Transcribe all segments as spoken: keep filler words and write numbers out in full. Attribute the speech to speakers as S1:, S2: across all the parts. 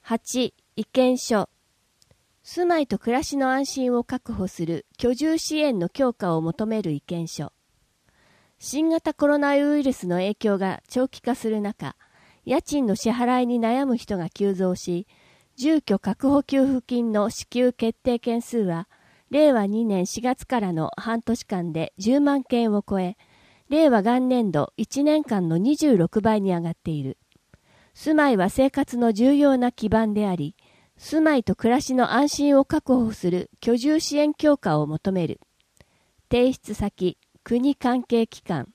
S1: はち. 意見書。住まいと暮らしの安心を確保する居住支援の強化を求める意見書。新型コロナウイルスの影響が長期化する中、家賃の支払いに悩む人が急増し、住居確保給付金の支給決定件数は、れいわにねんしがつからの半年間でじゅうまんけんを超え、令和元年度いちねんかんのにじゅうろくばいに上がっている。住まいは生活の重要な基盤であり、住まいと暮らしの安心を確保する居住支援強化を求める。提出先、国関係機関。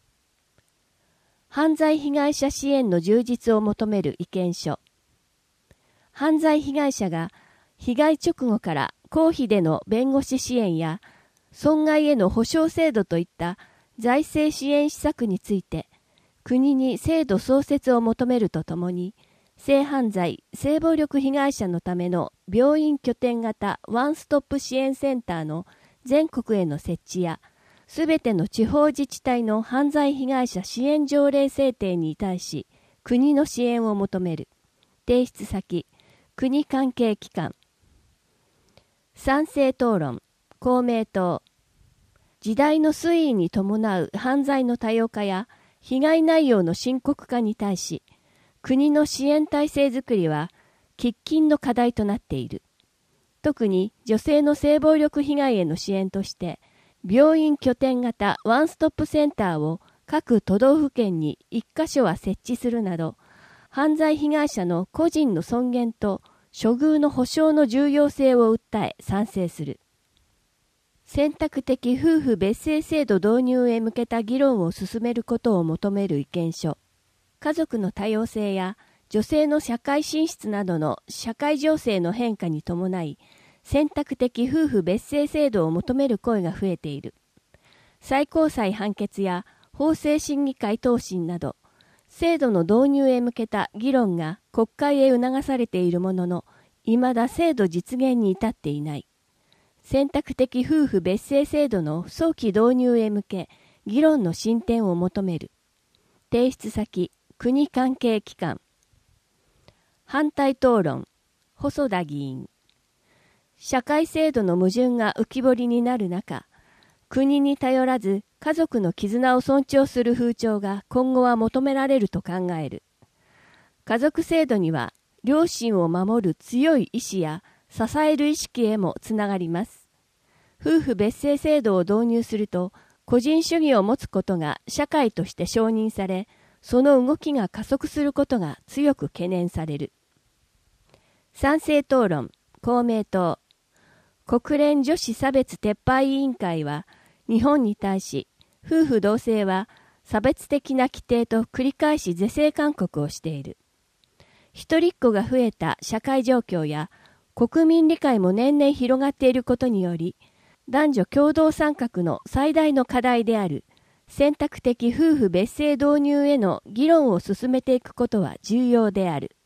S1: 犯罪被害者支援の充実を求める意見書。犯罪被害者が被害直後から公費での弁護士支援や損害への補償制度といった財政支援施策について、国に制度創設を求めるとともに、性犯罪・性暴力被害者のための病院拠点型ワンストップ支援センターの全国への設置や、すべての地方自治体の犯罪被害者支援条例制定に対し、国の支援を求める。提出先、国関係機関。賛成討論、公明党。時代の推移に伴う犯罪の多様化や、被害内容の深刻化に対し、国の支援体制づくりは喫緊の課題となっている。特に女性の性暴力被害への支援として、病院拠点型ワンストップセンターを各都道府県にいっかしょは設置するなど、犯罪被害者の個人の尊厳と処遇の保障の重要性を訴え賛成する。選択的夫婦別姓制度導入へ向けた議論を進めることを求める意見書。家族の多様性や女性の社会進出などの社会情勢の変化に伴い、選択的夫婦別姓制度を求める声が増えている。最高裁判決や法制審議会答申など、制度の導入へ向けた議論が国会へ促されているものの、未だ制度実現に至っていない。選択的夫婦別姓制度の早期導入へ向け、議論の進展を求める。提出先、国関係機関。反対討論、細田議員。社会制度の矛盾が浮き彫りになる中、国に頼らず家族の絆を尊重する風潮が今後は求められると考える。家族制度には、良心を守る強い意志や支える意識へもつながります。夫婦別姓制度を導入すると、個人主義を持つことが社会として承認され、その動きが加速することが強く懸念される。賛成討論、公明党。国連女子差別撤廃委員会は、日本に対し、夫婦同姓は差別的な規定と繰り返し是正勧告をしている。一人っ子が増えた社会状況や、国民理解も年々広がっていることにより、男女共同参画の最大の課題である選択的夫婦別姓導入への議論を進めていくことは重要である。